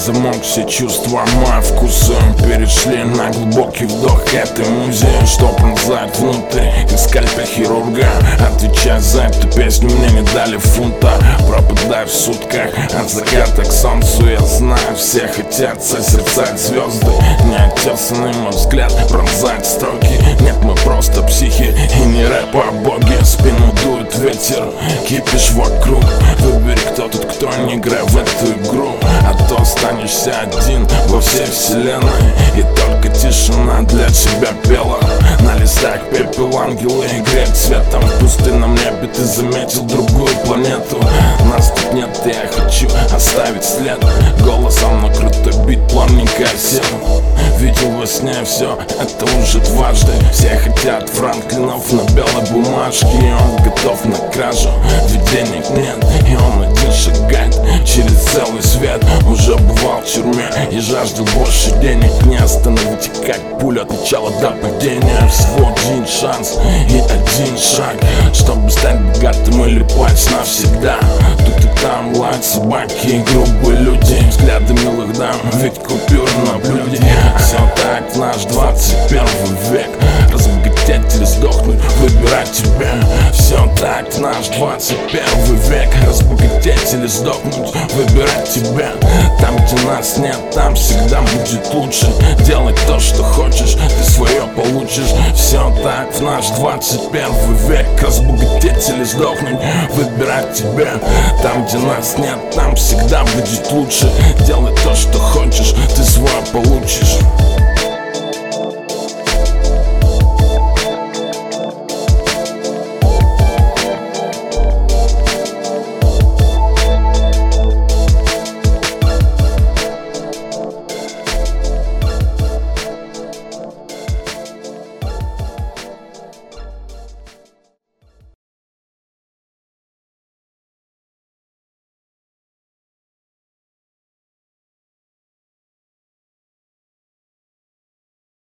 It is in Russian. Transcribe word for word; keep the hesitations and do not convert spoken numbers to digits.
замок все чувства, мой вкус. Перешли на глубокий вдох этой музыки, что пронзает внутрь, как скальпель хирурга. Отвечай за эту песню, мне не дали фунта. Пропадай в сутках от заката к солнцу. Я знаю, все хотят созерцать звезды. Неотесанный мой взгляд пронзает строки. Нет, мы просто психи и не рэп, а боги. В спину дует ветер, кипишь вокруг. Выбери, кто тут, кто не играет в эту игру. А то останешься один во всей вселенной, и только тишина для тебя пела. На листах пепел ангелы и греют цветом. В пустынном небе ты заметил другую планету. Нас тут нет, и я хочу оставить след. Голосом на крутой бит плавненько сел. Видел во сне все, это уже дважды. Все хотят Франклинов на белой бумажке, и он готов на кражу, ведь денег нет. И он один шагает через целый свет. Уже бывал в тюрьме и жаждал больше денег. Не остановить, как пуля от начала до падения. Всего один шанс и один шаг, чтобы стать богатым или пасть навсегда. Тут и там лают собаки и грубые люди. Взгляды милых дам, ведь купюры на блюде. Все так, наш двадцать первый век. Разбогатеть или сдохнуть, выбирать тебе. Все так, наш двадцать первый век. Разбогатеть или сдохнуть, выбирать тебя. Там, где нас нет, там всегда будет лучше. Делай то, что хочешь, ты свое получишь. Все так, в наш двадцать первый век. Разбогатеть или сдохнуть, выбирать тебя. Там, где нас нет, там всегда будет лучше. Делай то, что хочешь, ты свое получишь.